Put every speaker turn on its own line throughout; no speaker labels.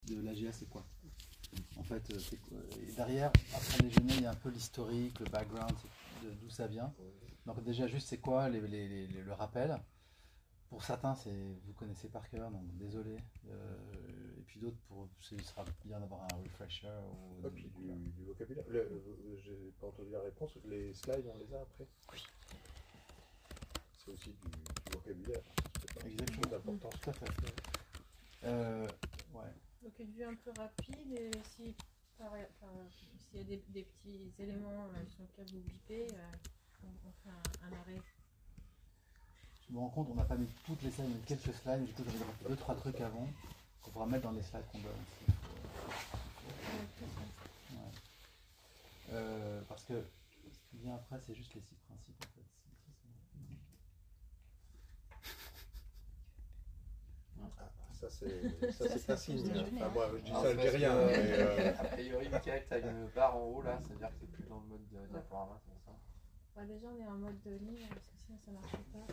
de l'AGA, c'est quoi? En fait, et derrière, après le déjeuner, il y a un peu l'historique, le background, d'où ça vient. Donc déjà, juste c'est quoi le rappel. Pour certains, vous connaissez par cœur, donc désolé. Et puis d'autres, ce sera bien d'avoir un refresher. Ou
puis du vocabulaire. J'ai pas entendu la réponse. Les slides, on les a après?
Oui.
C'est aussi du vocabulaire.
Exactement.
D'importance.
Tout à fait. Ouais.
Donc une vue un peu rapide, et s'il y a des petits éléments sur lesquels vous bipez, on fait un arrêt.
Je me rends compte, on n'a pas mis toutes les slides, mais quelques slides. Du coup, j'avais rajouté 2-3 trucs avant qu'on pourra mettre dans les slides qu'on donne. Ouais. Parce que ce qui vient après, c'est juste les 6 principes. En fait.
Ça c'est pas signe. Enfin, moi je dis
alors,
ça, je dis rien.
A priori, Michael, tu as une barre en haut là, ça veut dire que tu n'es plus dans le mode diaporama, c'est ça?
Ouais, déjà on est en mode de ligne, parce que sinon ça ne marche pas.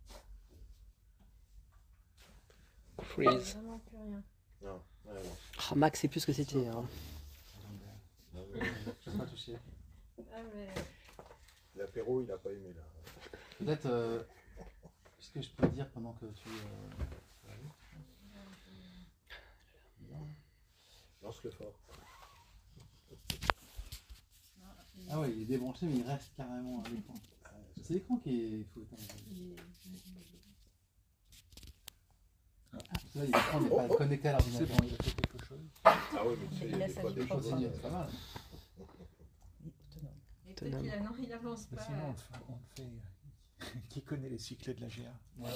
Freeze.
Vraiment plus rien.
Non, ouais, non.
Oh, Max, c'est plus ce que c'était. Hein.
Je ne pas toucher.
Ah, mais...
L'apéro, il n'a pas aimé là.
Peut-être, ce que je peux dire pendant que tu...
Lance-le fort.
Ah ouais, il est débranché, mais il reste carrément à l'écran. C'est l'écran qui est... Là, l'écran n'est pas connecté à l'ordinateur.
C'est bon, il a fait quelque chose.
Ah oui, mais tu sais, il y a des fois des choses.
C'est pas mal.
Et peut-être qu'il avance
Mais
pas.
sinon, on le fait. Qui connaît les cycles de la GA?
Ouais.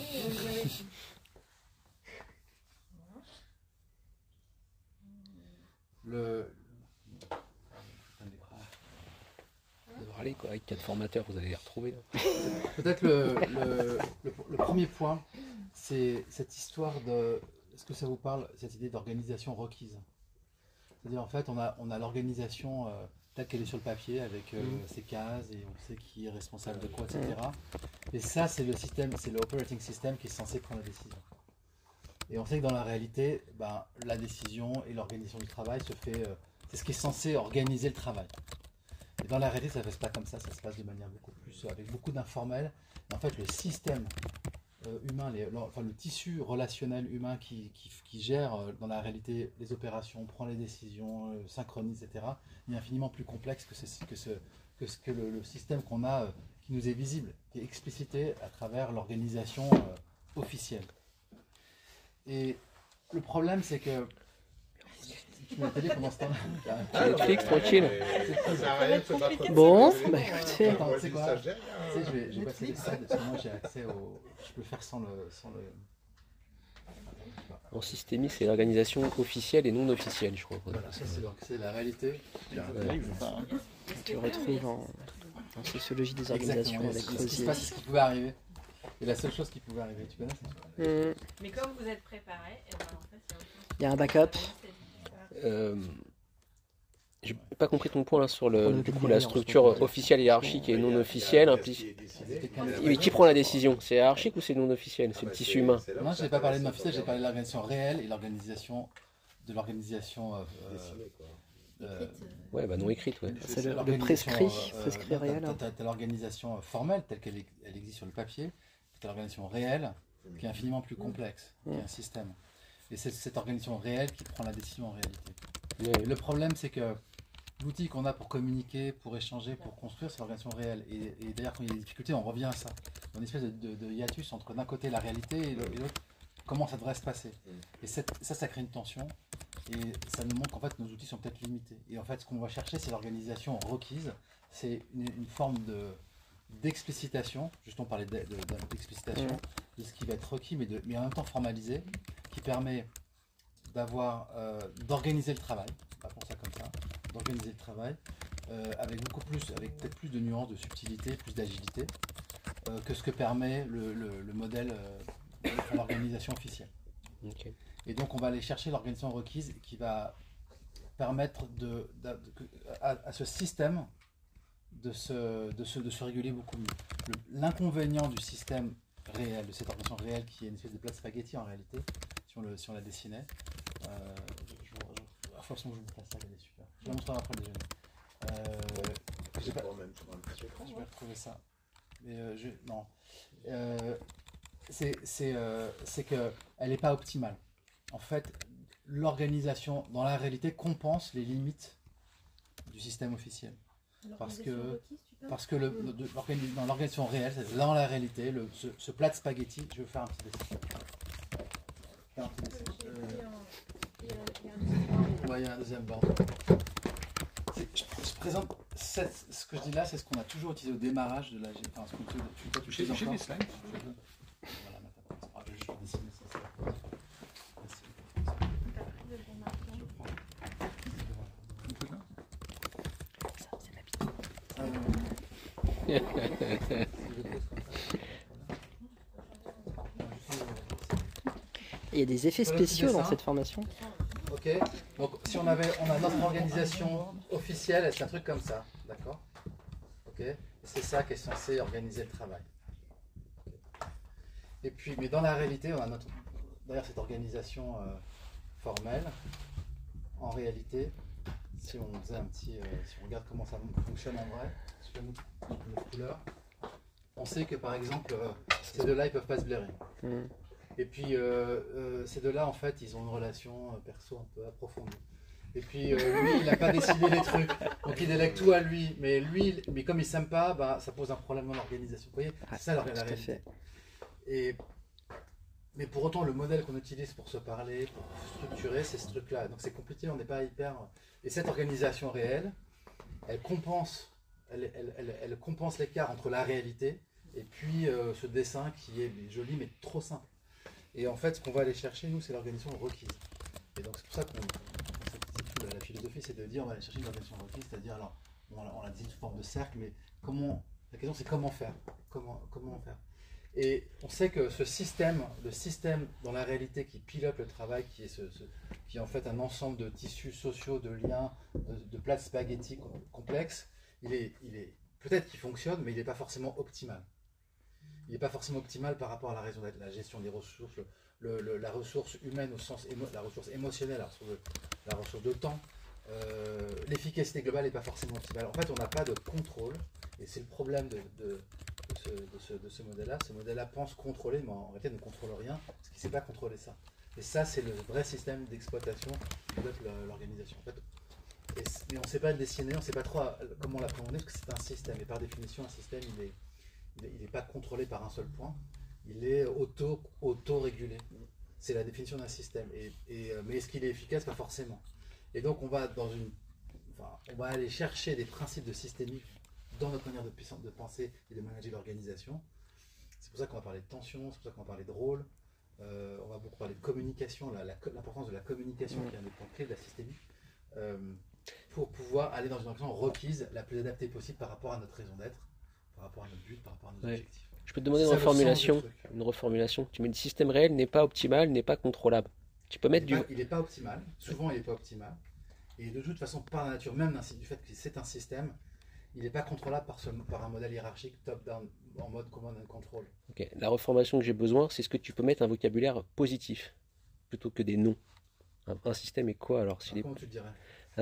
Ça devrait aller quoi, avec 4 formateurs, vous allez les retrouver.
Peut-être le premier point, c'est cette histoire de... Est-ce que ça vous parle, cette idée d'organisation requise? C'est-à-dire en fait, on a l'organisation telle qu'elle est sur le papier, avec ses cases, et on sait qui est responsable de quoi, etc. Et ça, c'est le système, c'est l'operating system qui est censé prendre la décision. Et on sait que dans la réalité, la décision et l'organisation du travail se fait... c'est ce qui est censé organiser le travail. Et dans la réalité, ça ne se passe pas comme ça se passe de manière beaucoup plus... avec beaucoup d'informel. En fait, le système humain, le tissu relationnel humain qui gère dans la réalité les opérations, prend les décisions, synchronise, etc., est infiniment plus complexe que le système qu'on a, qui nous est visible, qui est explicité à travers l'organisation officielle. Et le problème, c'est que... Tu mets la télé pendant ce temps-là.
Netflix, tranquille.
Bon,
bah écoutez.
Attends, tu sais quoi? Tu sais, je vais passer les slides, parce que moi j'ai accès au... Je peux le faire sans le...
En systémie, c'est l'organisation officielle et non officielle, je crois.
Voilà, ça c'est la réalité.
Tu le retrouves en sociologie des organisations avec
Ce qui se
Rosier.
passe, c'est ce qui pouvait arriver. Et la seule chose qui pouvait arriver, tu connais ça?
Mais comme vous êtes préparé, et ben, en fait,
Il y a un backup. J'ai pas compris ton point là, sur la structure officielle, hiérarchique et non officielle. Mais qui prend la décision? C'est hiérarchique ou c'est non officiel? C'est le tissu humain?
Moi, je n'ai pas parlé de l'officiel, j'ai parlé de l'organisation réelle et l'organisation
ouais, non écrite, ouais.
C'est
le prescrit réel.
Tu as l'organisation formelle telle qu'elle existe sur le papier, tu as l'organisation réelle qui est infiniment plus complexe, qui est un système. Et c'est cette organisation réelle qui prend la décision en réalité. Et le problème, c'est que l'outil qu'on a pour communiquer, pour échanger, pour construire, c'est l'organisation réelle. Et d'ailleurs, quand il y a des difficultés, on revient à ça. Il y a une espèce de hiatus entre d'un côté la réalité et l'autre, comment ça devrait se passer. Et ça crée une tension. Et ça nous montre qu'en fait, nos outils sont peut-être limités. Et en fait, ce qu'on va chercher, c'est l'organisation requise. C'est une forme d'explicitation, juste on parlait d'explicitation, de ce qui va être requis, mais en même temps formalisé, qui permet d'organiser le travail, on va penser ça comme ça, d'organiser le travail, avec peut-être plus de nuances, de subtilité, plus d'agilité, que ce que permet le modèle, l'organisation officielle.
Okay.
Et donc on va aller chercher l'organisation requise qui va permettre à ce système de se réguler beaucoup mieux. L'inconvénient du système réel, de cette organisation réelle qui est une espèce de plat de spaghetti en réalité, si on la dessinait, je vous faut que je vous fasse ça, elle est super. Je la montrerai après le déjeuner. J'ai pas...
même sur un petit écran.
Je vais retrouver ça. Mais non. C'est qu'elle n'est pas optimale. En fait, l'organisation, dans la réalité, compense les limites du système officiel. Parce que dans l'organisation réelle, dans la réalité, ce plat de spaghetti, je vais faire un petit dessin. Ouais, il y a un deuxième banc. Je présente ce que je dis là, c'est ce qu'on a toujours utilisé au démarrage de la enfin, ce que tu
J'ai des slides.
Voilà, maintenant, je vais juste dessiner ça.
Il y a des effets spéciaux dans cette formation.
Ok, donc si on a notre organisation officielle, c'est un truc comme ça, d'accord? Ok, et c'est ça qui est censé organiser le travail. Et puis, mais dans la réalité, on a d'ailleurs cette organisation formelle. En réalité, si on faisait si on regarde comment ça fonctionne en vrai, sur nos couleurs, on sait que par exemple, ces deux-là, ils peuvent pas se blairer. Et puis, ces deux-là, en fait, ils ont une relation perso un peu approfondie. Et puis, lui, il n'a pas décidé les trucs. Donc, il délègue tout à lui. Mais comme il ne s'aime pas, bah, ça pose un problème dans l'organisation. Vous voyez, c'est ça la réalité. Mais pour autant, le modèle qu'on utilise pour se parler, pour structurer, c'est ce truc-là. Donc, c'est compliqué, on n'est pas hyper... Et cette organisation réelle, elle compense l'écart entre la réalité et puis ce dessin qui est joli, mais trop simple. Et en fait, ce qu'on va aller chercher, nous, c'est l'organisation requise. Et donc, c'est pour ça que la philosophie, c'est de dire, on va aller chercher une organisation requise, c'est-à-dire, alors, on l'a dit sous forme de cercle, mais la question, c'est comment faire. Comment faire. Et on sait que le système dans la réalité qui pilote le travail, qui est en fait un ensemble de tissus sociaux, de liens, de plats de spaghettis complexes, il est peut-être qu'il fonctionne, mais il n'est pas forcément optimal. Il n'est pas forcément optimal par rapport à la raison d'être, la gestion des ressources, la ressource humaine au sens la ressource émotionnelle, la ressource de temps. L'efficacité globale n'est pas forcément optimale. En fait, on n'a pas de contrôle, et c'est le problème de ce modèle-là. Ce modèle-là pense contrôler, mais en réalité ne contrôle rien, parce qu'il ne sait pas contrôler ça. Et ça, c'est le vrai système d'exploitation qui développe l'organisation. En fait, mais on ne sait pas le dessiner, on ne sait pas trop comment l'appréhender, parce que c'est un système, et par définition, un système, il n'est pas contrôlé par un seul point, il est auto-régulé. C'est la définition d'un système. Mais est-ce qu'il est efficace? Pas forcément. Et donc on va aller chercher des principes de systémique dans notre manière de penser et de manager l'organisation. C'est pour ça qu'on va parler de tension, c'est pour ça qu'on va parler de rôle. On va beaucoup parler de communication, l'importance de la communication qui est un des points clés de la systémique, pour pouvoir aller dans une organisation requise la plus adaptée possible par rapport à notre raison d'être, par rapport à notre but, par rapport à nos objectifs.
Je peux te demander une reformulation. Tu mets le système réel n'est pas optimal, n'est pas contrôlable. Tu peux mettre
il n'est pas optimal, souvent il n'est pas optimal. Et de toute façon, par la nature même du fait que c'est un système, il n'est pas contrôlable par un modèle hiérarchique top-down, en mode command and control.
Ok. La reformulation que j'ai besoin, c'est ce que tu peux mettre un vocabulaire positif, plutôt que des noms. Un système est quoi alors
Comment tu le dirais?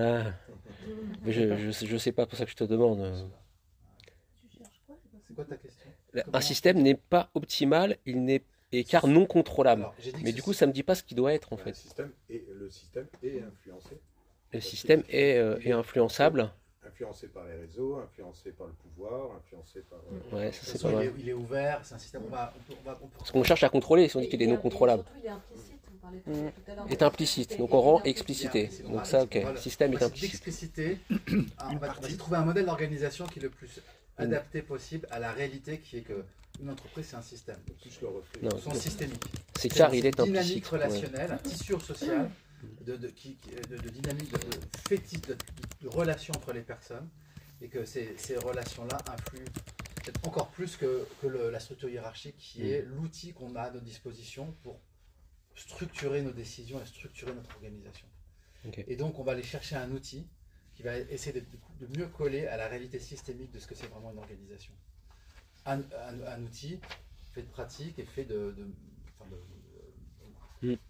Je sais pas, pour ça que je te demande.
C'est quoi ta question?
Un système n'est pas optimal, il n'est car non contrôlable. Alors, mais du coup, ça me dit pas ce qu'il doit être en fait.
Le système est influencé.
Le système est influençable.
Influencé par les réseaux, influencé par le pouvoir, influencé par...
Ouais, ça c'est pas mal.
Il est ouvert, c'est un système...
Parce qu'on cherche à contrôler si on dit qu'il est non contrôlable.
Surtout, il est implicite, on parlait tout à l'heure.
Est implicite, donc on rend explicité. Donc ça, ok, le système est implicite.
D'expliciter, on va trouver un modèle d'organisation qui est le plus adapté possible à la réalité qui est que une entreprise c'est un système.
Plus le reflet.
Au sens systémique.
C'est car il est implicite.
Dynamique relationnelle, un tissu social, de dynamique, de relations entre les personnes, et que ces relations-là influent peut-être encore plus que la structure hiérarchique qui est l'outil qu'on a à notre disposition pour structurer nos décisions et structurer notre organisation. Okay. Et donc on va aller chercher un outil qui va essayer de mieux coller à la réalité systémique de ce que c'est vraiment une organisation. Un outil fait de pratique et fait un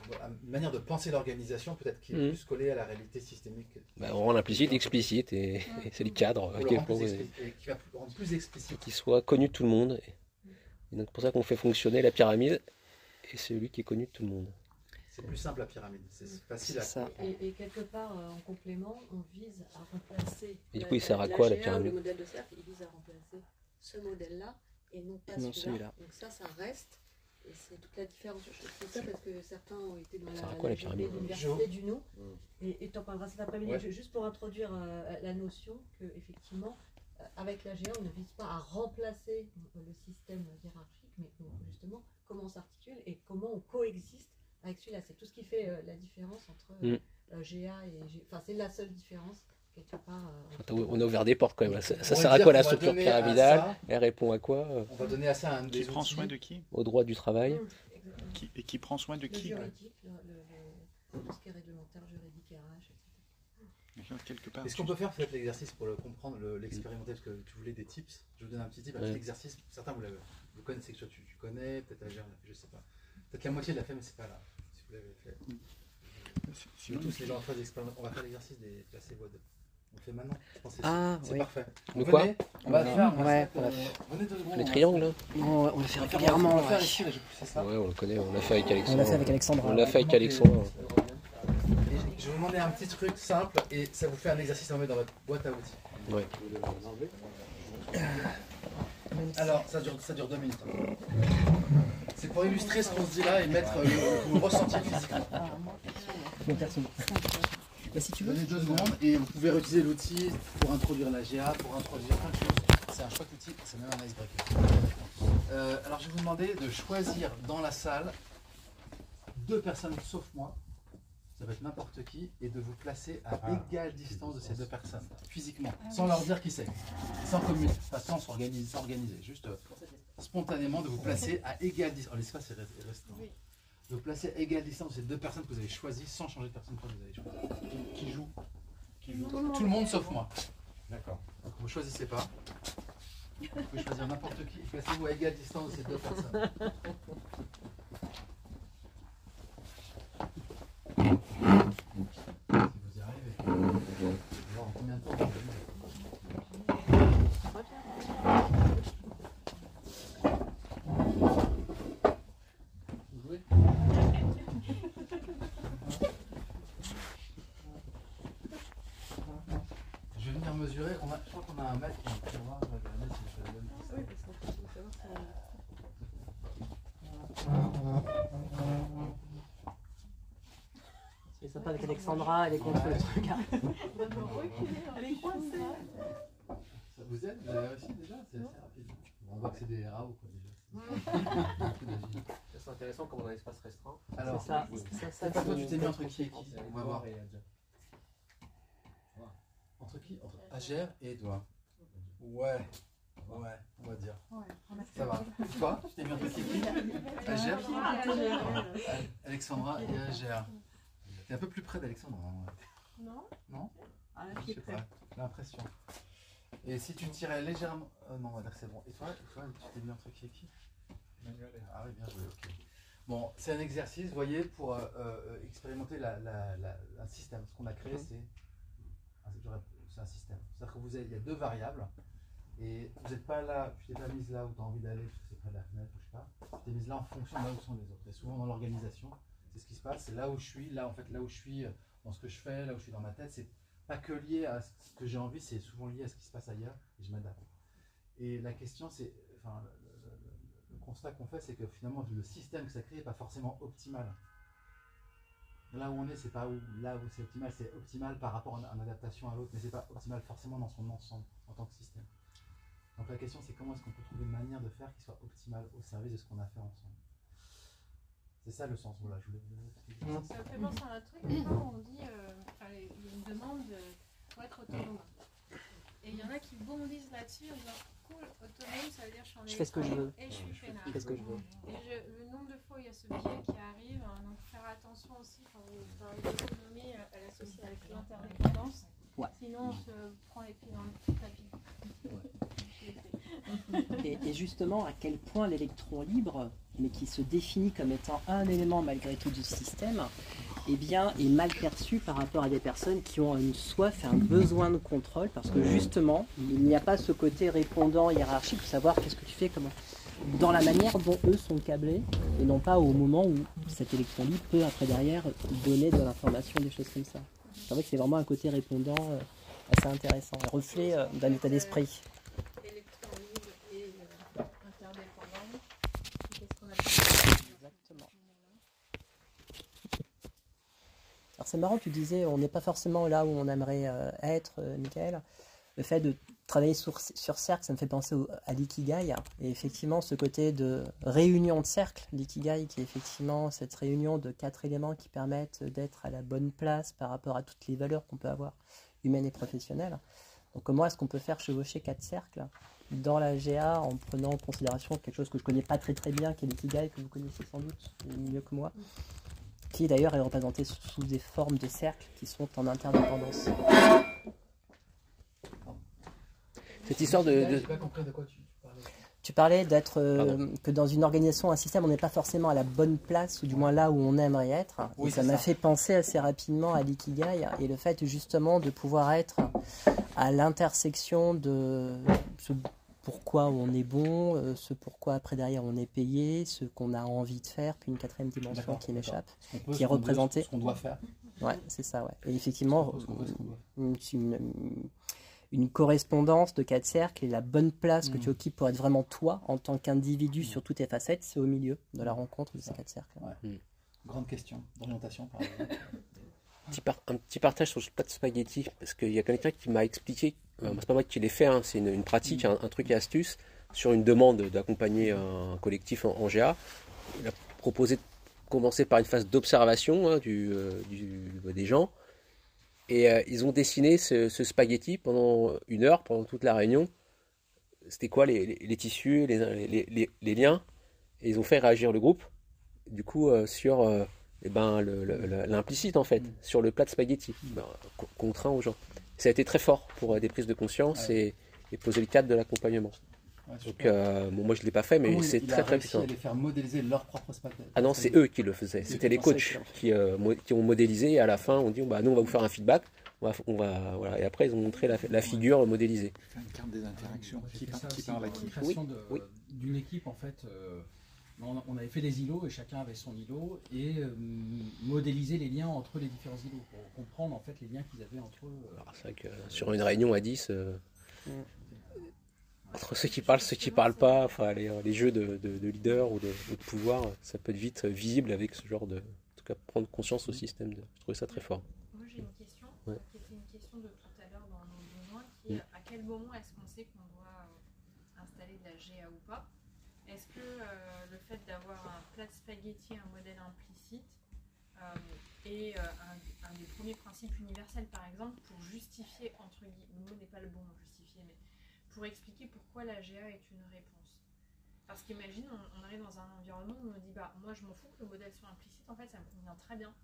une manière de penser l'organisation peut-être qui est plus collée à la réalité systémique.
Bah, on rend l'implicite explicite et c'est le cadre
et qui va le rendre plus explicite.
Qui soit connu de tout le monde. Et donc c'est pour ça qu'on fait fonctionner la pyramide et c'est celui qui est connu de tout le monde.
C'est plus simple la pyramide, c'est facile à...
Et quelque part, en complément, on vise à remplacer...
Et du coup, il sert à quoi la pyramide?
Le modèle de cercle, il vise à remplacer ce modèle-là et non pas celui-là. Donc ça reste. Et c'est toute la différence. C'est ça parce que certains ont été dans l'université du nom. Et tu en parleras cet après-midi, juste pour introduire la notion qu'effectivement, avec la GA, on ne vise pas à remplacer le système hiérarchique, mais justement comment on s'articule et comment on coexiste avec celui-là. C'est tout ce qui fait la différence entre GA et GA. Enfin, c'est la seule différence. Quelque part,
on a ouvert des portes quand même. Ça sert à quoi la structure pyramidale? Elle répond à quoi?
On va donner à ça un
qui prend soin de qui?
Au droit du travail.
Et qui prend soin de qui?
Le juridique, tout ce qui est réglementaire, juridique, RH,
etc.
Est-ce qu'on peut faire peut-être l'exercice pour le comprendre, l'expérimenter, parce que tu voulais des tips? Je vous donne un petit tip, un petit exercice. Certains vous connaissez, que tu connais, peut-être Agir, je sais pas. Peut-être la moitié de la fait, mais c'est pas là. Si vous l'avez fait. Tous les gens en train d'expérimenter. On va faire l'exercice des placés voix 2. On le fait maintenant. Je pense que c'est parfait.
De quoi?
On va faire.
Venez les triangles.
On le fait régulièrement.
Ouais, on le connaît. On l'a fait avec Alexandre.
On l'a fait avec Alexandre.
On l'a fait avec Alexandre.
Je vais vous demander un petit truc simple et ça vous fait un exercice à mettre dans votre boîte à outils.
Ouais.
Alors, ça dure 2 minutes. C'est pour illustrer ce qu'on se dit là et mettre le ressenti physiquement.
Et si tu veux,
donnez 2 secondes et vous pouvez utiliser l'outil pour introduire la GA, pour introduire plein de choses. C'est un chouette outil, c'est même un icebreaker. Alors je vais vous demander de choisir dans la salle 2 personnes sauf moi, ça peut être n'importe qui, et de vous placer à égale distance de ces 2 personnes, physiquement, sans leur dire qui c'est, sans communiquer, sans s'organiser, juste spontanément de vous placer à égale distance. Oh, l'espace est restreint. De vous placer à égale distance de ces 2 personnes que vous avez choisies sans changer de personne que vous avez choisies. Qui joue? Tout le monde sauf moi. D'accord. Vous ne choisissez pas. Vous pouvez choisir n'importe qui. Placez-vous à égale distance de ces 2 personnes. Si vous y arrivez. On va voir en combien de temps vous jouez. Je vais venir mesurer. Je crois qu'on a un mètre qui est très loin. Je vais regarder si je le donne.
Oui, parce qu'on peut savoir
c'est sympa avec Alexandra, elle est contre le truc.
elle est coincée.
Ça vous aide? Vous avez réussi déjà? C'est assez rapide. On voit que c'est des RAO quoi déjà.
C'est intéressant comme on a un espace restreint.
Alors, c'est pas toi, tu t'es mis entre qui et qui? On va voir. Entre qui? Entre Agère et Edouard. Ouais, on va dire. Ça va. Toi, tu t'es mis entre qui et qui? Agère, Alexandra et Agère. T'es un peu plus près d'Alexandra.
Non?
Non? Je sais pas. L'impression. Et si tu tirais légèrement... non, on va dire que c'est bon. Et toi, tu t'es mis entre qui et qui? Ah oui, bien joué, ok. Bon, c'est un exercice, vous voyez, pour expérimenter un système. Ce qu'on a créé, c'est un système. C'est-à-dire que il y a 2 variables, et vous n'êtes pas là, tu t'es pas mise là où tu as envie d'aller, parce que c'est près de la fenêtre, ou je sais pas. Tu t'es mise là en fonction de là où sont les autres. Et souvent dans l'organisation, c'est ce qui se passe, c'est là où je suis, là où je suis dans ce que je fais, là où je suis dans ma tête, c'est pas que lié à ce que j'ai envie, c'est souvent lié à ce qui se passe ailleurs, et je m'adapte. Et la question, c'est, enfin, le constat qu'on fait, c'est que finalement, le système que ça crée n'est pas forcément optimal. Là où on est, c'est pas là où c'est optimal, c'est optimal par rapport en adaptation à l'autre, mais c'est pas optimal forcément dans son ensemble, en tant que système. Donc la question, c'est comment est-ce qu'on peut trouver une manière de faire qui soit optimale au service de ce qu'on a fait ensemble. C'est ça le sens. Voilà, je voulais vous donner.
Ça me fait penser à un truc, des fois on dit, il y a une demande pour être autonome. Et il y en a qui bondissent là-dessus en disant, cool, autonome, ça veut dire je
fais ce que je veux.
Et je suis peinard.
Je fais ce que je veux.
Et le nombre de fois où il y a ce biais qui arrive, donc faire attention aussi quand vous parlez d'autonomie, à l'associer avec l'interdépendance.
Ouais.
Sinon on se prend les pieds dans le tapis.
Et justement, à quel point l'électron libre mais qui se définit comme étant un élément malgré tout du système, eh bien, est mal perçu par rapport à des personnes qui ont une soif et un besoin de contrôle, parce que justement, il n'y a pas ce côté répondant hiérarchique, de savoir qu'est-ce que tu fais, comment. Dans la manière dont eux sont câblés, et non pas au moment où cette élection libre peut après derrière donner de l'information, des choses comme ça. C'est vrai que c'est vraiment un côté répondant assez intéressant, un reflet d'un état d'esprit.
Électron libre et interdépendant. Qu'est-ce qu'on appelle?
Exactement. Alors c'est marrant, tu disais, on n'est pas forcément là où on aimerait être, Michael. Le fait de travailler sur cercle, ça me fait penser à l'ikigai. Et effectivement, ce côté de réunion de cercle, l'ikigai, qui est effectivement cette réunion de 4 éléments qui permettent d'être à la bonne place par rapport à toutes les valeurs qu'on peut avoir, humaines et professionnelles. Donc comment est-ce qu'on peut faire chevaucher 4 cercles dans la GA en prenant en considération quelque chose que je ne connais pas très bien, qui est l'ikigai, que vous connaissez sans doute mieux que moi, qui d'ailleurs est représenté sous des formes de cercles qui sont en interdépendance.
Cette histoire de...
J'ai pas compris de quoi tu parlais.
Tu parlais d'être que dans une organisation, un système, on n'est pas forcément à la bonne place, ou du moins là où on aimerait être.
Oui,
et ça m'a fait penser assez rapidement à l'ikigai et le fait justement de pouvoir être à l'intersection de ce pourquoi on est bon, ce pourquoi après derrière on est payé, ce qu'on a envie de faire, puis une 4e dimension qui m'échappe, qui est représentée.
Ce qu'on doit faire.
Ouais, c'est ça, ouais. Et effectivement, une correspondance de 4 cercles et la bonne place que tu occupes pour être vraiment toi en tant qu'individu sur toutes tes facettes, c'est au milieu de la rencontre de ces 4 cercles.
Ouais. Grande question d'orientation par exemple.
Un petit partage sur le plat de spaghetti, parce qu'il y a quelqu'un qui m'a expliqué, c'est pas moi qui l'ai fait, hein, c'est une pratique, un truc et astuce, sur une demande d'accompagner un collectif en GA. Il a proposé de commencer par une phase d'observation hein, des gens. Et ils ont dessiné ce spaghetti pendant 1 heure, pendant toute la réunion. C'était quoi les tissus, les liens. Et ils ont fait réagir le groupe, du coup, sur l'implicite, en fait, sur le plat de spaghetti, contraint aux gens. Ça a été très fort pour des prises de conscience et poser le cadre de l'accompagnement. Ouais, donc, moi je ne l'ai pas fait, mais c'est très puissant.
Ils les faire modéliser leur propre spaghetti.
Ah non, c'est eux qui le faisaient. C'était les coachs qui ont modélisé et à la fin on dit nous on va vous faire un feedback. Voilà. Et après ils ont montré la figure modélisée.
Faire une carte des interactions qui parle à qui.
D'une équipe en fait. On avait fait des îlots et chacun avait son îlot et modéliser les liens entre les différents îlots pour comprendre en fait les liens qu'ils avaient entre eux.
C'est vrai que sur une réunion à 10. Entre ceux qui parlent, ceux qui parlent pas, enfin les jeux de leader ou de pouvoir, ça peut être vite visible avec ce genre de, en tout cas prendre conscience au système. Je trouvais ça très fort.
Moi j'ai une question, qui était une question de tout à l'heure dans nos besoins, qui est à quel moment est-ce qu'on sait qu'on doit installer de la GA ou pas? Est-ce que le fait d'avoir un plat de spaghetti, un modèle implicite, est un des premiers principes universels par exemple pour justifier, entre guillemets, le mot n'est pas le bon justifier, mais pour expliquer pourquoi la GA est une réponse. Parce qu'imagine, on arrive dans un environnement où on dit moi je m'en fous que le modèle soit implicite, en fait ça me convient très bien.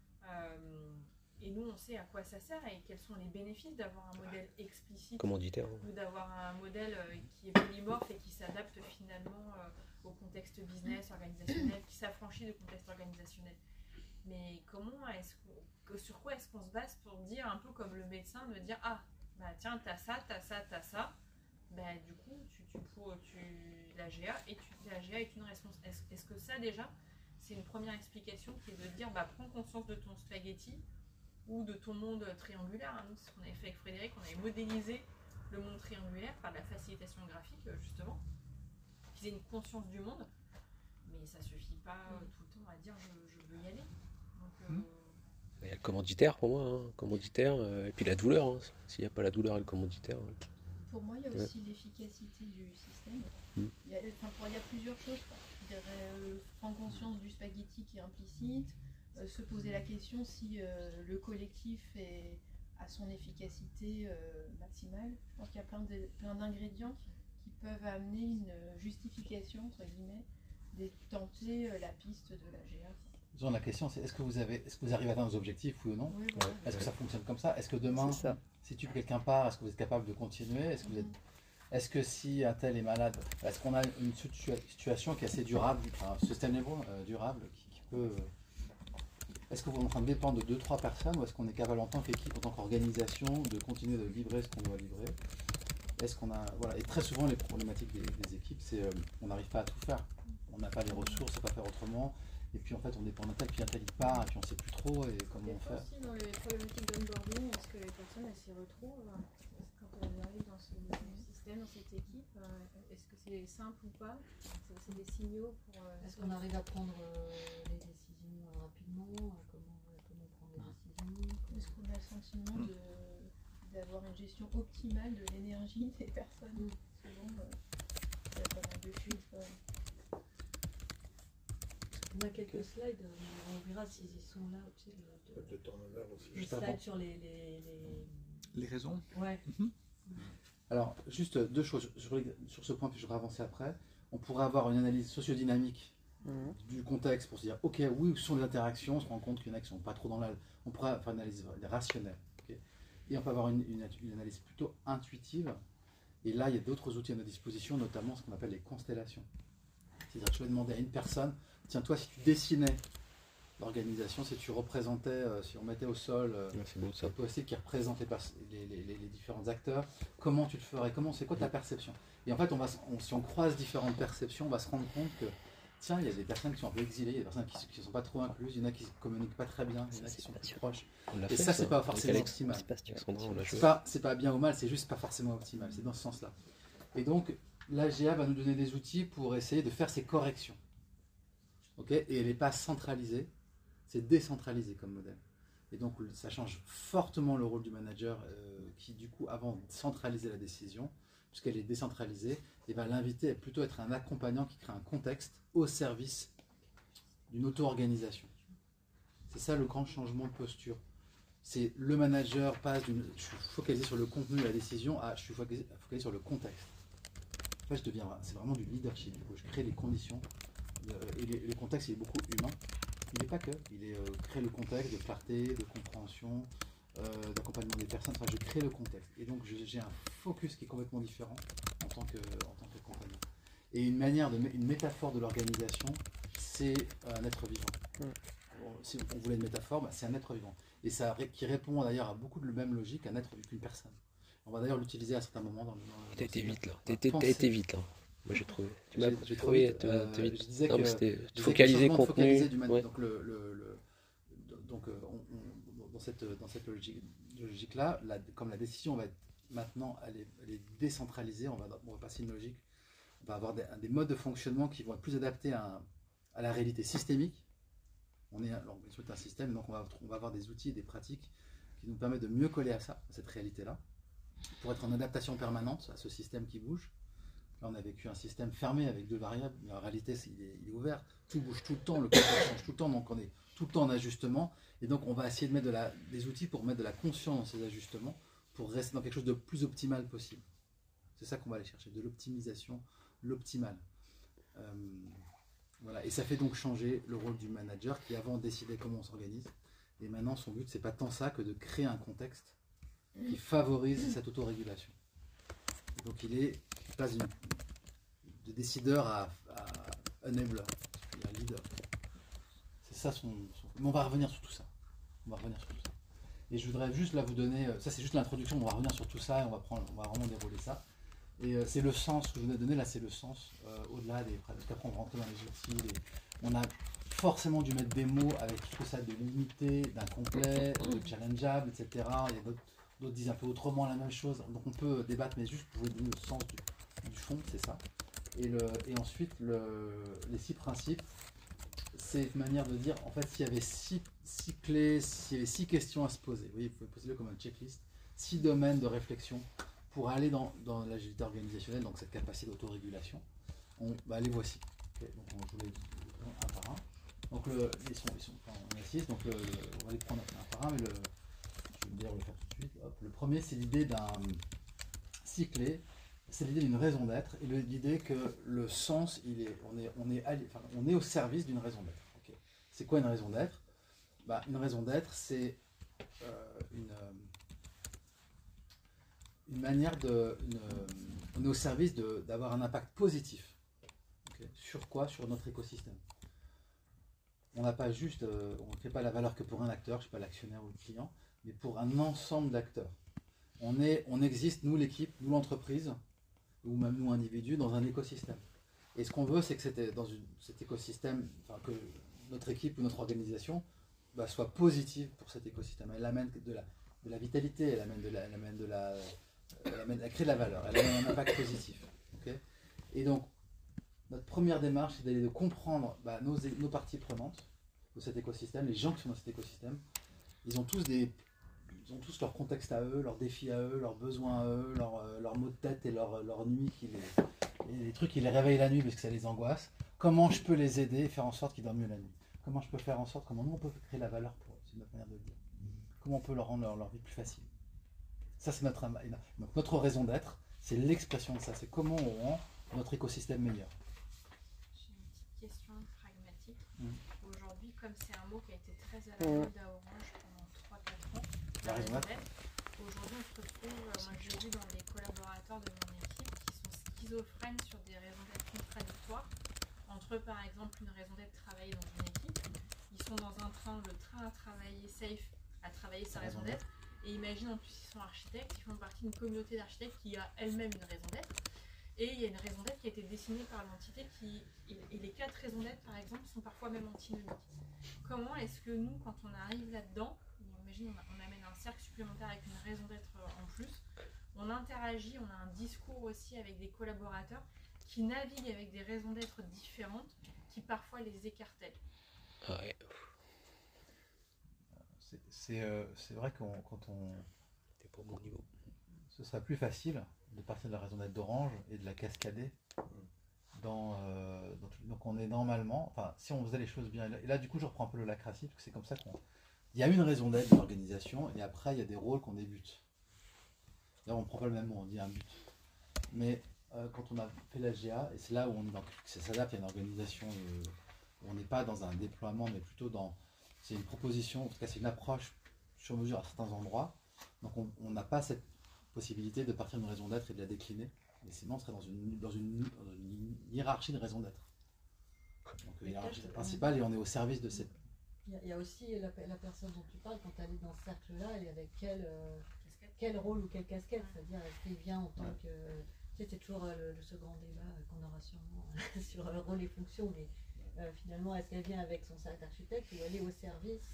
Et nous on sait à quoi ça sert et quels sont les bénéfices d'avoir un modèle explicite
commanditaire,
ou d'avoir un modèle qui est polymorphe et qui s'adapte finalement au contexte business, organisationnel, qui s'affranchit du contexte organisationnel. Mais sur quoi est-ce qu'on se base pour dire, un peu comme le médecin, de dire tiens, t'as ça, du coup, la GA est une réponse. Est-ce que ça, déjà, c'est une première explication qui est de dire, prends conscience de ton spaghetti ou de ton monde triangulaire. Nous, c'est ce qu'on avait fait avec Frédéric, on avait modélisé le monde triangulaire par de la facilitation graphique, justement, pour qu'ils aient une conscience du monde. Mais ça suffit pas tout le temps à dire, je veux y aller. Donc,
il y a le commanditaire pour moi, commanditaire, et puis la douleur. S'il n'y a pas la douleur et le commanditaire.
Pour moi, il y a aussi l'efficacité du système. Il y a plusieurs choses. Je dirais, prendre conscience du spaghetti qui est implicite, se poser la question si le collectif a son efficacité maximale. Je pense qu'il y a plein d'ingrédients qui peuvent amener une justification, entre guillemets, de tenter la piste de la GA.
La question c'est est-ce que vous arrivez à atteindre vos objectifs, oui ou non? Est-ce que ça fonctionne comme ça? Est-ce que demain, si quelqu'un part, est-ce que vous êtes capable de continuer? Est-ce que vous êtes... Est-ce que si un tel est malade, est-ce qu'on a une situation qui est assez durable, enfin, sustainable, durable, qui peut... Est-ce que vous êtes en train de dépendre de 2-3 personnes ou est-ce qu'on est capable en tant qu'équipe, en tant qu'organisation, de continuer de livrer ce qu'on doit livrer? Est-ce qu'on a... Voilà. Et très souvent, les problématiques des équipes, c'est on n'arrive pas à tout faire. On n'a pas les ressources, on ne sait pas faire autrement. Et puis en fait, on dépend d'un tel, puis un tel il part, et puis on ne sait plus trop et comment on fait.
Aussi dans les problématiques d'onboarding, est-ce que les personnes elles s'y retrouvent quand elles arrivent dans ce système, dans cette équipe? Est-ce que c'est simple ou pas? C'est des signaux pour...
Est-ce qu'on arrive à prendre les décisions rapidement? Comment prendre les décisions?
Est-ce qu'on a le sentiment d'avoir une gestion optimale de l'énergie des personnes? Souvent, il y a pas mal de fuites.
On a quelques slides, on verra s'ils y sont là. Tu sais,
le turnover aussi.
Les slides sur les
raisons.
Ouais.
Alors, juste deux choses sur ce point, puis je vais avancer après. On pourrait avoir une analyse sociodynamique du contexte pour se dire, ok, oui, où sont les interactions, on se rend compte qu'il y en a qui ne sont pas trop dans la... On pourrait faire une analyse rationnelle. Okay, et on peut avoir une analyse plutôt intuitive. Et là, il y a d'autres outils à notre disposition, notamment ce qu'on appelle les constellations. C'est-à-dire que je vais demander à une personne, tiens, toi, si tu dessinais l'organisation, si tu représentais, si on mettait au sol un post-it qui représente les différents acteurs, comment tu le ferais? C'est quoi ta perception? Et en fait, si on croise différentes perceptions, on va se rendre compte que, tiens, il y a des personnes qui sont un peu exilées, il y a des personnes qui ne sont pas trop incluses, il y en a qui ne communiquent pas très bien, il y en a qui sont plus proches. Et ça, c'est pas forcément optimal. C'est pas bien ou mal, c'est juste pas forcément optimal, c'est dans ce sens-là. Et donc, l'AGA va nous donner des outils pour essayer de faire ces corrections. Okay, et elle n'est pas centralisée, c'est décentralisé comme modèle. Et donc ça change fortement le rôle du manager qui du coup avant centraliser la décision, puisqu'elle est décentralisée, et va l'inviter à plutôt être un accompagnant qui crée un contexte au service d'une auto-organisation. C'est ça le grand changement de posture. C'est le manager passe je suis focalisé sur le contenu de la décision à je suis focalisé sur le contexte. En fait, c'est vraiment du leadership. Je crée les conditions. Et le contexte il est beaucoup humain, il n'est pas que, il est créer le contexte de clarté, de compréhension, d'accompagnement des personnes, enfin je crée le contexte. Et donc j'ai un focus qui est complètement différent en tant que compagnon. Et une métaphore de l'organisation, c'est un être vivant. Si on voulait une métaphore, c'est un être vivant. Et ça qui répond d'ailleurs à beaucoup de la même logique qu'un être qu'une personne. On va d'ailleurs l'utiliser à certains moments dans le...
T'as été vite là, t'as été vite là. Moi j'ai trouvé.
J'ai trouvé.
Je
disais
que
c'était
focaliser contenu.
Donc dans cette logique-là, comme la décision va être maintenant, elle est décentralisée, on va passer une logique, on va avoir des modes de fonctionnement qui vont être plus adaptés à la réalité systémique. On est un système, donc on va avoir des outils et des pratiques qui nous permettent de mieux coller à cette réalité-là, pour être en adaptation permanente à ce système qui bouge. Là, on a vécu un système fermé avec 2 variables, mais en réalité, il est ouvert. Tout bouge tout le temps, le contexte change tout le temps, donc on est tout le temps en ajustement. Et donc, on va essayer de mettre des outils pour mettre de la conscience dans ces ajustements, pour rester dans quelque chose de plus optimal possible. C'est ça qu'on va aller chercher, de l'optimisation, l'optimal. Voilà. Et ça fait donc changer le rôle du manager qui avant décidait comment on s'organise. Et maintenant, son but, c'est pas tant ça que de créer un contexte qui favorise cette autorégulation. Donc, il passe de décideur à enabler, un leader. C'est ça Mais on va revenir sur tout ça. Et je voudrais juste là vous donner, ça c'est juste l'introduction, on va revenir sur tout ça et on va vraiment dérouler ça. Et c'est le sens que je vous ai donné, là c'est le sens au-delà des pratiques. Après on va rentrer dans les outils, on a forcément dû mettre des mots avec tout ce que ça a de limité, d'incomplet, de challengeable, etc. Il y a d'autres disent un peu autrement la même chose, donc on peut débattre, mais juste pour vous donner le sens du fond, c'est ça. Et ensuite, les 6 principes, c'est une manière de dire, en fait, s'il y avait 6 clés, s'il y avait 6 questions à se poser, vous voyez, vous pouvez poser comme un checklist, 6 domaines de réflexion pour aller dans l'agilité organisationnelle, donc cette capacité d'autorégulation, les voici. Okay, donc je vous les prends un par un. Donc ils sont on a 6, donc on va les prendre un par un, mais je vais d'ailleurs le faire tout de suite. Hop. Le premier, c'est l'idée d'un 6 clés. C'est l'idée d'une raison d'être et l'idée que le sens, on est au service d'une raison d'être. Okay. C'est quoi une raison d'être? Une raison d'être, c'est une manière on est au service d'avoir un impact positif. Okay. Sur quoi? Sur notre écosystème. On n'a pas juste, on ne crée pas la valeur que pour un acteur, je ne sais pas, l'actionnaire ou le client, mais pour un ensemble d'acteurs. On existe, nous l'équipe, nous l'entreprise, ou même nous individus, dans un écosystème. Et ce qu'on veut, c'est que cet écosystème, enfin, que notre équipe ou notre organisation soit positive pour cet écosystème. Elle amène de la vitalité, elle crée de la valeur, elle amène un impact positif. Okay. Et donc, notre première démarche, c'est d'aller de comprendre nos parties prenantes de cet écosystème, les gens qui sont dans cet écosystème. Ils ont tous leur contexte à eux, leurs défis à eux, leurs besoins à eux, leurs maux de tête et leurs nuits, les trucs qui les réveillent la nuit parce que ça les angoisse. Comment je peux les aider et faire en sorte qu'ils dorment mieux la nuit? Comment je peux faire en sorte, comment nous on peut créer la valeur pour eux? C'est notre manière de le dire. Comment on peut leur rendre leur vie plus facile? Ça, c'est notre raison d'être, c'est l'expression de ça. C'est comment on rend notre écosystème meilleur.
J'ai une petite question pragmatique. Aujourd'hui, comme c'est un mot qui a été très à la mode à Orange pendant 3-4 ans, la raison d'être, aujourd'hui on se retrouve, moi j'ai vu dans les collaborateurs de mon équipe qui sont schizophrènes sur des raisons d'être contradictoires. Entre eux, par exemple, une raison d'être travailler dans une équipe. Ils sont dans un train, le train à travailler safe, à travailler sa raison d'être. Et imagine en plus ils sont architectes, ils font partie d'une communauté d'architectes qui a elle-même une raison d'être. Et il y a une raison d'être qui a été dessinée par l'entité et les 4 raisons d'être par exemple sont parfois même antinomiques. Comment est-ce que nous, quand on arrive là-dedans, imagine on amène un cercle supplémentaire avec une raison d'être en plus, on interagit, on a un discours aussi avec des collaborateurs qui naviguent avec des raisons d'être différentes qui parfois les écartèlent.
Ouais.
C'est vrai que quand on...
T'es pas au bon niveau.
Ce serait plus facile de partir de la raison d'être d'Orange et de la cascader. Donc on est normalement... Enfin, si on faisait les choses bien... Et là, du coup, je reprends un peu le lacratie, parce que c'est comme ça qu'on... Il y a une raison d'être de l'organisation, et après, il y a des rôles qu'on débute. Là, on ne prend pas le même mot, on dit un but. Mais quand on a fait la GA, et c'est là où on est ça s'adapte à une organisation où on n'est pas dans un déploiement, mais plutôt dans... C'est une proposition, en tout cas c'est une approche sur mesure à certains endroits. Donc on n'a pas cette possibilité de partir d'une raison d'être et de la décliner. Et sinon on serait dans une hiérarchie de raison d'être. Donc une hiérarchie principale et on est au service de cette...
Il y a aussi la personne dont tu parles, quand elle est dans ce cercle-là, elle est avec quel rôle ou quelle casquette? C'est-à-dire est-ce qu'elle vient en tant que... Tu sais, c'est toujours ce grand débat qu'on aura sûrement sur rôle et fonction, mais... finalement, est-ce qu'elle vient avec son cercle d'architecte ou elle est au service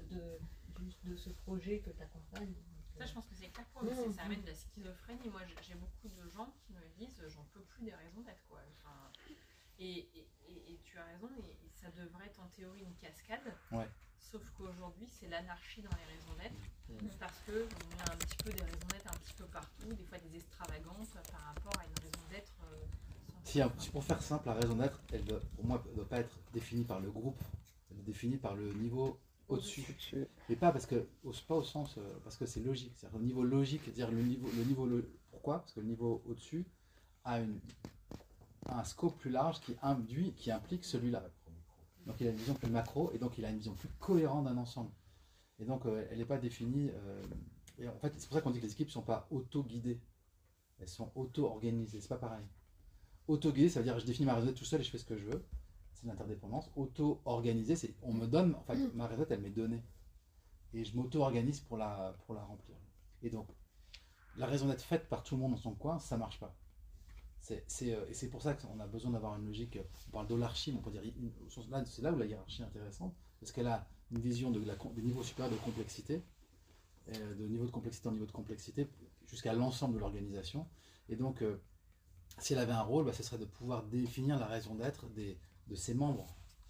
de ce projet que tu accompagnes?
Ça, je pense que c'est clair pour moi, ça amène de la schizophrénie. Moi, j'ai beaucoup de gens qui me disent j'en peux plus des raisons d'être, quoi. Enfin, et tu as raison, et ça devrait être en théorie une cascade.
Ouais.
Sauf qu'aujourd'hui, c'est l'anarchie dans les raisons d'être. Parce qu'on a un petit peu des raisons d'être un petit peu partout, des fois des extravagances par rapport à une raison d'être.
Si pour faire simple, la raison d'être, pour moi, elle ne doit pas être définie par le groupe, elle est définie par le niveau au-dessus. Et pas au sens, parce que c'est logique. C'est-à-dire le niveau logique, c'est-à-dire pourquoi? Parce que le niveau au-dessus a un scope plus large qui implique celui-là. Donc il a une vision plus macro et donc il a une vision plus cohérente d'un ensemble. Et donc elle n'est pas définie. Et en fait, c'est pour ça qu'on dit que les équipes ne sont pas auto-guidées. Elles sont auto-organisées. C'est pas pareil. Auto-guidé, ça veut dire je définis ma raison d'être tout seul et je fais ce que je veux. C'est l'interdépendance. Auto-organisé, c'est on me donne, en fait, ma raison d'être, elle m'est donnée. Et je m'auto-organise pour la remplir. Et donc, la raison d'être faite par tout le monde dans son coin, ça ne marche pas. Et c'est pour ça qu'on a besoin d'avoir une logique, on parle d'holarchie, mais on peut dire, c'est là où la hiérarchie est intéressante, parce qu'elle a une vision des niveaux supérieurs de complexité, de niveau de complexité en niveau de complexité, jusqu'à l'ensemble de l'organisation. Et donc, si elle avait un rôle, ce serait de pouvoir définir la raison d'être de ses membres.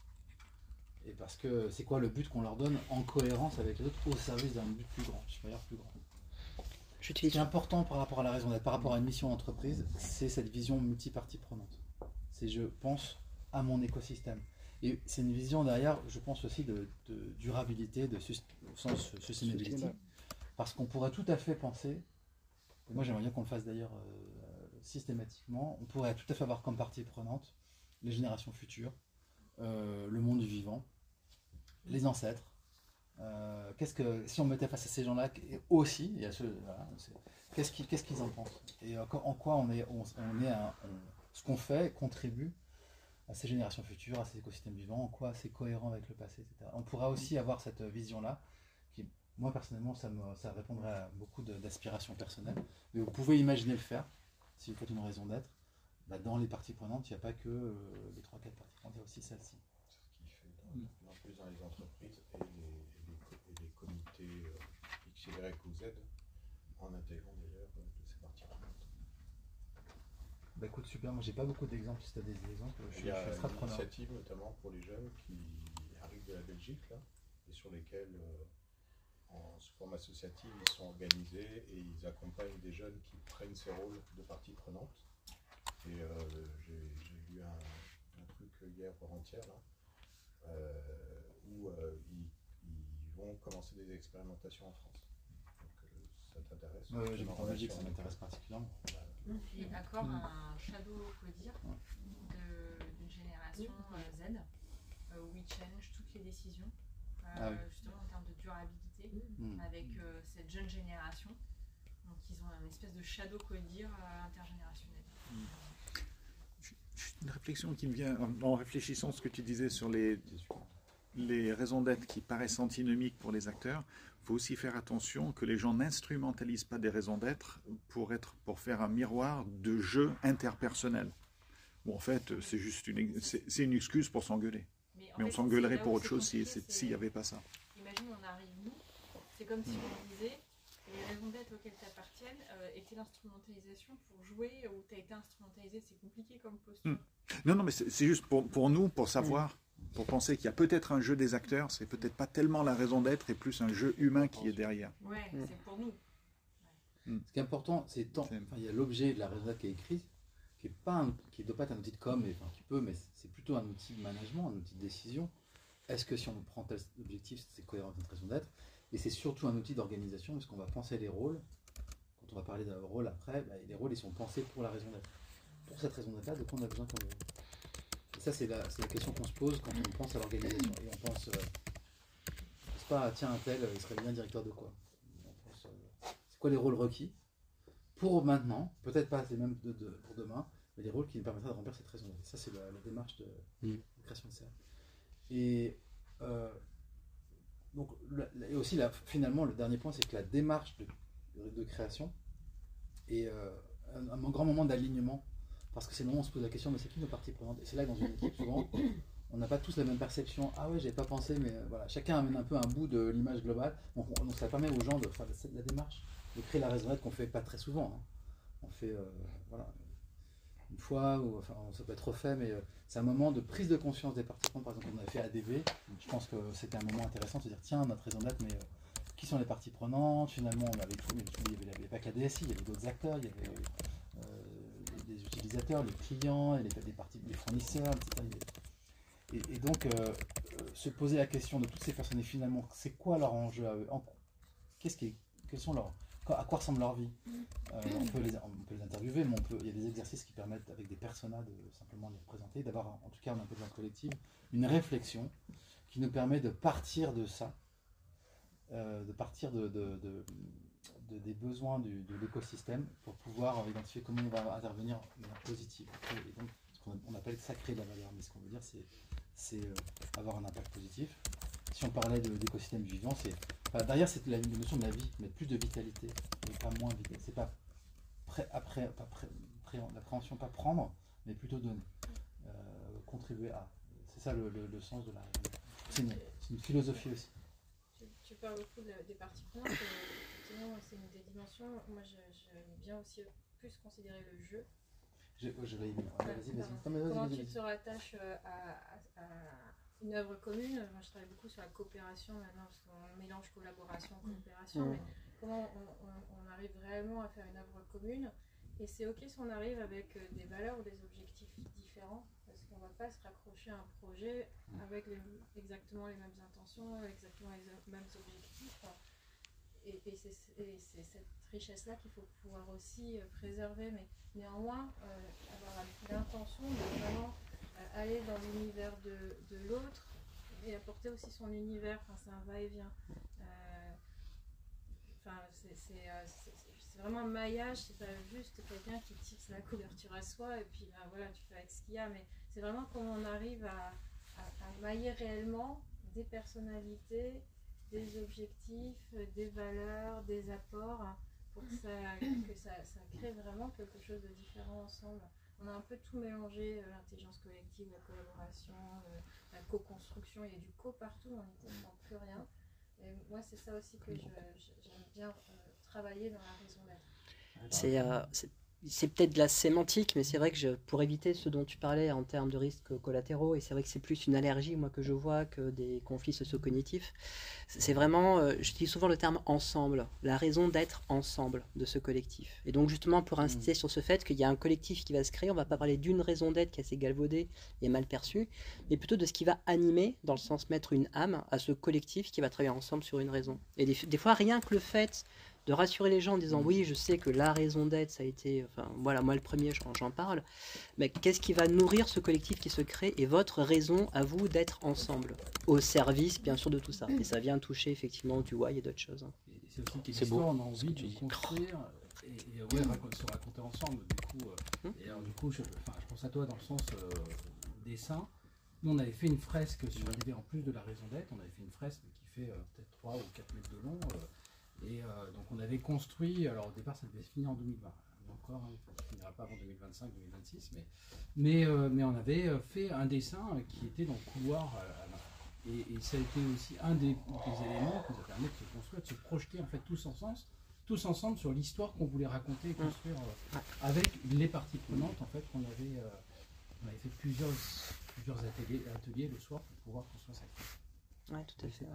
Et parce que c'est quoi le but qu'on leur donne en cohérence avec les autres au service d'un but plus grand, supérieur plus grand. Ce qui est important par rapport à la raison d'être, par rapport à une mission d'entreprise, c'est cette vision multipartie prenante. C'est je pense à mon écosystème. Et c'est une vision derrière, je pense aussi de durabilité, au sens sustainability. Parce qu'on pourrait tout à fait penser, et moi j'aimerais bien qu'on le fasse d'ailleurs systématiquement, on pourrait tout à fait avoir comme partie prenante les générations futures, le monde du vivant, les ancêtres, Si on me mettait face à ces gens-là aussi, il y a voilà, qu'est-ce qu'ils en pensent? Et en quoi ce qu'on fait contribue à ces générations futures, à ces écosystèmes vivants, en quoi c'est cohérent avec le passé, etc. On pourra aussi avoir cette vision-là, qui, moi personnellement, ça répondrait à beaucoup d'aspirations personnelles, mais vous pouvez imaginer le faire, si vous faites une raison d'être. Bah, dans les parties prenantes, il n'y a pas que les 3-4 parties prenantes, il y a aussi celle-ci.
Ce qui fait plus dans les entreprises et les comités X, Y ou Z, en intégrant d'ailleurs de ces parties prenantes.
Bah écoute, super, moi j'ai pas beaucoup d'exemples, si tu as des exemples, je suis très preneur.
Une initiative notamment pour les jeunes qui arrivent de la Belgique, là, et sur lesquels, sous forme associative, ils sont organisés et ils accompagnent des jeunes qui prennent ces rôles de parties prenantes. Et j'ai lu un truc hier avant-hier, là, où ils vont commencer des expérimentations en France. Donc ça t'intéresse?
J'ai vu en Belgique, ça m'intéresse particulièrement.
Puis encore un shadow codir d'une génération Z où ils challenge toutes les décisions, justement en termes de durabilité, avec cette jeune génération. Donc ils ont une espèce de shadow codir intergénérationnel.
Une réflexion qui me vient en réfléchissant à ce que tu disais sur les raisons d'être qui paraissent antinomiques pour les acteurs. Il faut aussi faire attention que les gens n'instrumentalisent pas des raisons d'être pour faire un miroir de jeu interpersonnel. Bon, en fait, c'est juste une excuse pour s'engueuler. Mais on s'engueulerait pour autre chose s'il n'y avait pas ça.
Imagine, on arrive, nous, c'est comme si on disait les raisons d'être auxquelles tu appartiennes étaient l'instrumentalisation pour jouer ou tu as été instrumentalisé, c'est compliqué comme posture.
Non, mais c'est juste pour nous, pour savoir, pour penser qu'il y a peut-être un jeu des acteurs, c'est peut-être pas tellement la raison d'être et plus un jeu humain qui est derrière.
Ouais, c'est pour nous.
Ce qui est important, c'est il y a l'objet de la raison d'être qui est écrit, qui ne doit pas être un outil de com, mais c'est plutôt un outil de management, un outil de décision. Est-ce que si on prend tel objectif, c'est cohérent avec notre raison d'être? Et c'est surtout un outil d'organisation, parce qu'on va penser les rôles. Quand on va parler d'un rôle après, les rôles ils sont pensés pour la raison d'être. Pour cette raison d'être-là, de quoi on a besoin comme rôle? Et ça, c'est la question qu'on se pose quand on pense à l'organisation. Et on pense, c'est pas, tiens, un tel, il serait bien directeur de quoi? On pense, c'est quoi les rôles requis pour maintenant, peut-être pas les mêmes pour demain, mais les rôles qui nous permettraient de remplir cette raison d'être. Ça, c'est la démarche de création de cercle. Et donc, et aussi, finalement, le dernier point, c'est que la démarche de création est un grand moment d'alignement, parce que c'est le moment où on se pose la question, mais c'est qui nos parties prenantes? Et c'est là que dans une équipe, souvent, on n'a pas tous la même perception. Ah ouais, j'avais pas pensé, mais voilà, chacun amène un peu un bout de l'image globale. Donc ça permet aux gens de faire la démarche, de créer la raison d'être qu'on fait pas très souvent. Hein. On fait, voilà, une fois, ou enfin, ça peut être refait, mais c'est un moment de prise de conscience des participants. Par exemple, on avait fait ADV, je pense que c'était un moment intéressant de se dire, tiens, notre raison d'être, mais qui sont les parties prenantes? Finalement, on avait tout, mais il n'y avait pas que la DSI, il y avait d'autres acteurs, il y avait les utilisateurs, les clients, les fournisseurs, etc. Et donc, se poser la question de toutes ces personnes, et finalement, c'est quoi leur enjeu à eux? Quels sont à quoi ressemble leur vie? On peut les interviewer, mais il y a des exercices qui permettent, avec des personas, de simplement les représenter, d'avoir, en tout cas en intelligence collective, une réflexion qui nous permet de partir de ça, de partir des besoins de l'écosystème pour pouvoir identifier comment on va intervenir de manière positive. Et donc, on appelle ça créer de la valeur, mais ce qu'on veut dire, c'est avoir un impact positif. Si on parlait d'écosystème vivant, derrière c'est la notion de la vie, mais plus de vitalité, et pas moins vitalité. C'est pas l'appréhension, pas prendre, mais plutôt donner, contribuer à. C'est ça le sens de la. C'est une philosophie aussi.
Tu parles beaucoup des parties prenantes, effectivement, c'est une des dimensions. Moi, j'aime bien aussi plus considérer le jeu.
Vas-y.
Comment tu te rattaches à une œuvre commune? Moi, je travaille beaucoup sur la coopération maintenant, parce qu'on mélange collaboration, coopération, mais comment on arrive réellement à faire une œuvre commune? Et c'est ok si on arrive avec des valeurs ou des objectifs différents, parce qu'on ne va pas se raccrocher à un projet avec exactement les mêmes intentions, exactement les mêmes objectifs. Et c'est cette richesse-là qu'il faut pouvoir aussi préserver, mais néanmoins avoir l'intention de vraiment aller dans l'univers de l'autre, et apporter aussi son univers. Enfin, c'est un va-et-vient. C'est vraiment un maillage, c'est pas juste quelqu'un qui tire la couverture à soi et puis ben, voilà, tu fais avec ce qu'il y a, mais c'est vraiment comment on arrive à mailler réellement des personnalités, des objectifs, des valeurs, des apports, pour que ça crée vraiment quelque chose de différent ensemble. On a un peu tout mélangé, l'intelligence collective, la collaboration, la co-construction, il y a du co partout, on n'y comprend plus rien. Et moi, c'est ça aussi que j'aime bien travailler dans la raison d'être.
C'est peut-être de la sémantique, mais c'est vrai que pour éviter ce dont tu parlais en termes de risques collatéraux, et c'est vrai que c'est plus une allergie, moi, que je vois, que des conflits socio-cognitifs, c'est vraiment, j'utilise souvent le terme ensemble, la raison d'être ensemble de ce collectif. Et donc justement, pour insister sur ce fait qu'il y a un collectif qui va se créer, on ne va pas parler d'une raison d'être qui est assez galvaudée et mal perçue, mais plutôt de ce qui va animer, dans le sens mettre une âme à ce collectif qui va travailler ensemble sur une raison. Et des fois, rien que le fait de rassurer les gens en disant oui, je sais que la raison d'être, ça a été, enfin voilà, moi le premier, j'en parle, mais qu'est-ce qui va nourrir ce collectif qui se crée et votre raison à vous d'être ensemble, au service bien sûr de tout ça. Et ça vient toucher effectivement du why et d'autres choses.
C'est aussi une histoire, on a envie de construire et se raconter ensemble. Du coup, je pense à toi dans le sens dessin. Nous, on avait fait une fresque sur l'idée, en plus de la raison d'être, on avait fait une fresque qui fait peut-être 3 ou 4 mètres de long. Donc on avait construit, alors au départ ça devait se finir en 2020, encore, ça ne finira pas avant 2025-2026, mais on avait fait un dessin qui était dans le couloir, et ça a été aussi un des éléments qui nous a permis de se construire, de se projeter en fait tous ensemble sur l'histoire qu'on voulait raconter et construire avec les parties prenantes en fait qu'on avait fait plusieurs ateliers le soir pour pouvoir construire cette fresque.
Oui, tout à fait.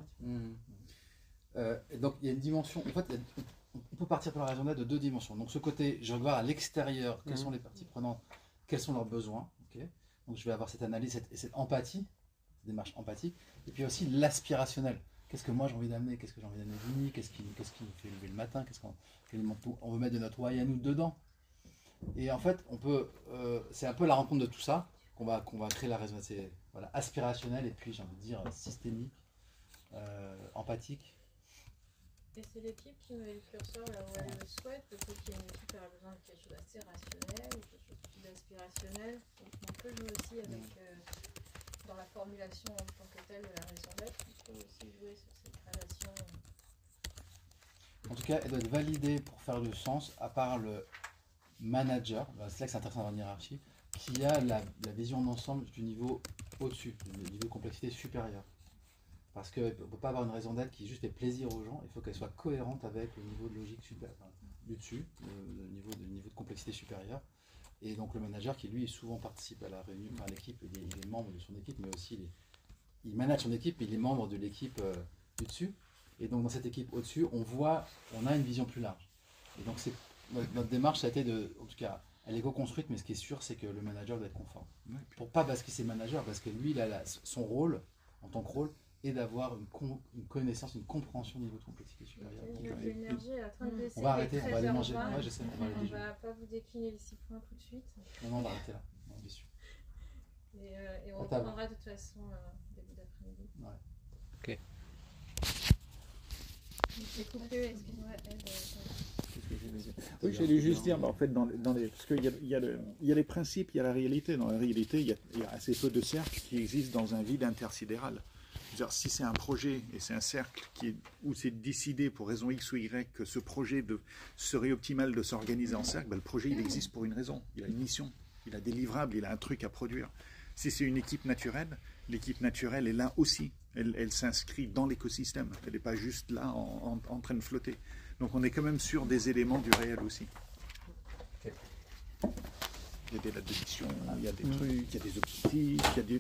Donc il y a une dimension, en fait on peut partir par la raison d'être de 2 dimensions. Donc ce côté, je vais voir à l'extérieur quelles sont les parties prenantes, quels sont leurs besoins, okay. Donc je vais avoir cette analyse, cette empathie, cette démarche empathique, et puis aussi l'aspirationnel. Qu'est-ce que moi j'ai envie d'amener, qu'est-ce que j'ai envie d'amener Vini, qu'est-ce qui nous fait lever le matin, on veut mettre de notre why à nous dedans. Et en fait c'est un peu la rencontre de tout ça qu'on va créer la raison d'être. C'est voilà, aspirationnel et puis j'ai envie de dire systémique, empathique.
Et c'est l'équipe qui met le curseur là où elle le souhaite, peut-être qu'il y a une équipe qui a besoin de quelque chose d'assez rationnel, ou quelque chose de plus aspirationnel. Donc on peut jouer aussi avec, dans la formulation en tant que telle de la raison d'être, on peut aussi jouer sur cette relation.
En tout cas, elle doit être validée pour faire du sens, à part le manager, c'est là que c'est intéressant dans une hiérarchie, qui a la vision d'ensemble du niveau au-dessus, du niveau de complexité supérieur. Parce qu'on ne peut pas avoir une raison d'être qui juste fait plaisir aux gens, il faut qu'elle soit cohérente avec le niveau de logique du dessus, le niveau de complexité supérieure. Et donc le manager qui lui souvent participe à la réunion, à l'équipe, il est membre de son équipe, mais aussi il manage son équipe, il est membre de l'équipe du dessus. Et donc dans cette équipe au-dessus, on a une vision plus large. Et donc notre démarche, ça a été en tout cas, elle est co-construite, mais ce qui est sûr, c'est que le manager doit être conforme. Pas parce que c'est manager, parce que lui, il a son rôle, en tant que rôle, et d'avoir une connaissance, une compréhension au niveau de complexité supérieure.
L'énergie est en train de baisser.
On va arrêter, on va aller manger. Ouais, je sais, on va aller
déjeuner. On va pas vous décliner les 6 points tout de suite.
Non, on va arrêter là, on est déçu.
Et on reprendra de toute façon début d'après-midi.
Ouais. Ok.
J'ai coupé, excuse-moi,
Oui, j'allais juste dire, en fait, parce qu'il y a les principes, il y a la réalité. Dans la réalité, il y a assez peu de cercles qui existent dans un vide intersidéral. Si c'est un projet et c'est un cercle où c'est décidé pour raison X ou Y que ce projet serait optimal de s'organiser en cercle, le projet il existe pour une raison, il a une mission, il a des livrables, il a un truc à produire. Si c'est une équipe naturelle, l'équipe naturelle est là aussi, elle s'inscrit dans l'écosystème, elle n'est pas juste là en train de flotter. Donc on est quand même sur des éléments du réel aussi. Il y a des dates d'édition, il y a des trucs, il y a des objectifs, il y a